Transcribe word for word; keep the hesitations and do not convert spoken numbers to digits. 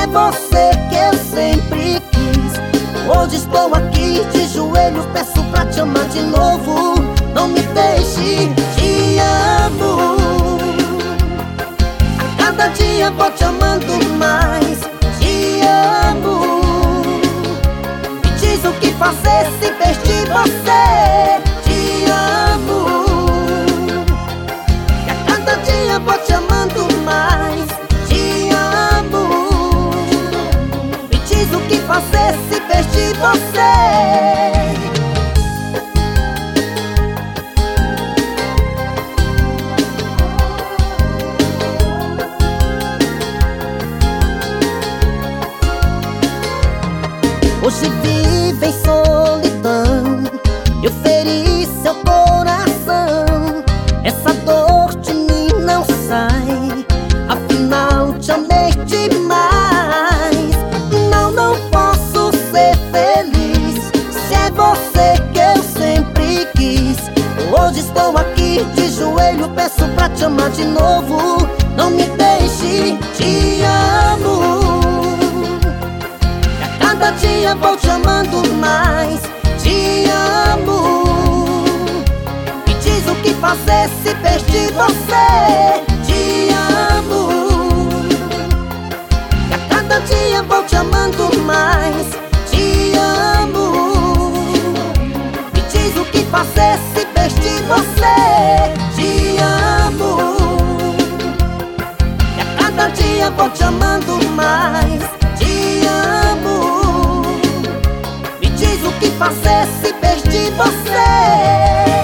é você que eu sempre quis. Hoje estou aqui de joelhos, peço pra te amar de novo. Não me deixe, te amo. A cada dia vou te amando mais. Te amo. Me diz o que fazer se perdi você. Te amo. E a cada dia vou te amando mais. Te amo. Me diz o que fazer se perdi você. Hoje vive em solidão, eu feri seu coração. Essa dor de mim não sai, afinal te amei demais. Não, não posso ser feliz se é você que eu sempre quis. Hoje estou aqui de joelho, peço pra te amar de novo. Não me deixe, te amo. Cada dia vou te amando mais. Te amo. Me diz o que fazer se perdi você. Te amo. E a cada dia vou te amando mais. Te amo. Me diz o que fazer se perdi você. Te amo. E a cada dia vou te amando mais. Te amo. Me diz o que fazer se perdi você.